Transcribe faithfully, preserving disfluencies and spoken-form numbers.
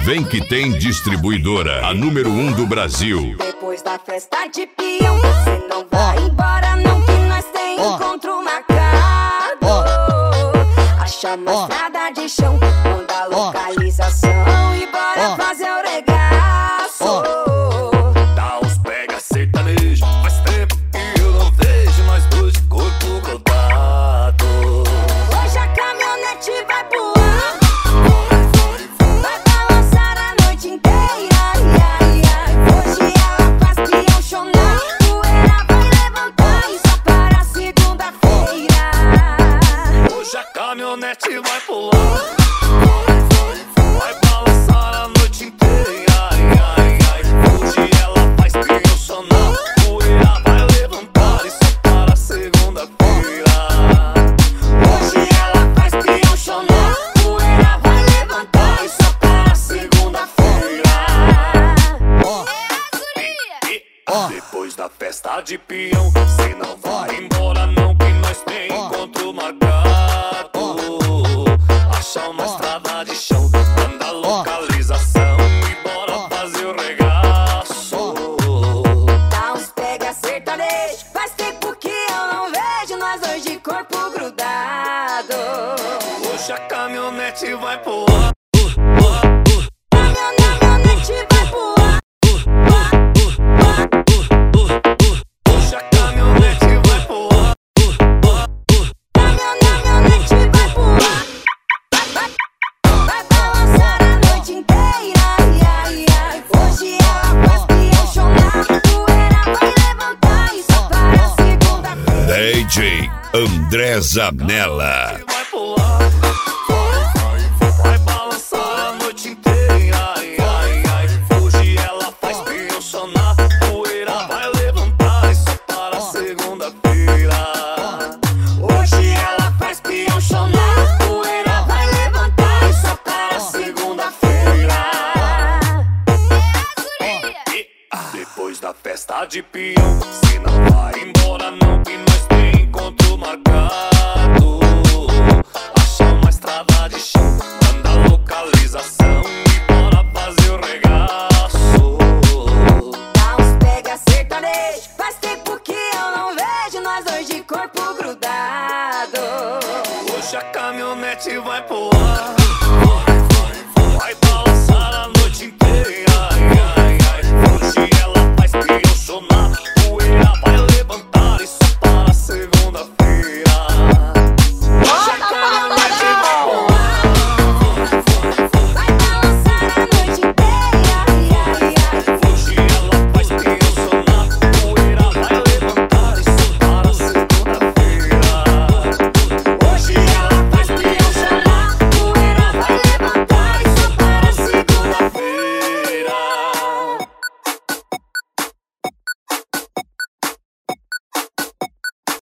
Vem que tem distribuidora, a número um do Brasil. Depois da festa de peão, você não vai embora não, que nós tem encontro marcado. Acha na estrada de chão, manda a localização e bora fazer o regaço. Dá uns pega sertanejo, faz tempo que eu não vejo nós dois de corpo grudado. Hoje a caminhonete vai voar, vai balançar a noite inteira. Ai, ai, hoje ela faz peão chorar, poeira vai levantar e só para segunda-feira. Hoje a caminhonete vai pular, vai balançar a noite inteira. Ai, ai, ai, hoje ela faz peão sonar, poeira vai levantar e só para segunda-feira. Hoje ela faz peão chorar, poeira vai levantar e só para segunda-feira. Depois da festa de peão, cê não vai embora não, que nós tem encontro marcado. Acha uma estrada de chão, manda a localização e bora fazer o regaço. Dá uns pega sertanejo, faz tempo que eu não vejo nós dois de corpo grudado. Hoje a caminhonete vai pular, Caminhonete vai voar, hoje a caminhonete vai pular, caminhonete vai voar, vai balançar a noite inteira. Ai, ai, hoje ela faz peão chorar, poeira vai levantar e só para segunda-feira. D J André Zanella. vai pular, vai balançar a noite inteira. Ai, ai, ai, hoje ela faz peão sonar, poeira vai levantar e só para segunda-feira. Hoje ela faz peão chorar, poeira vai levantar e só para segunda-feira. Depois da festa de peão, cê não vai embora não, que nós tem encontro marcado. Acha uma estrada de chão, manda a localização e bora fazer o regaço. Dá uns pega sertanejo, faz tempo que eu não vejo nós dois de corpo grudado. Hoje a caminhonete vai pular,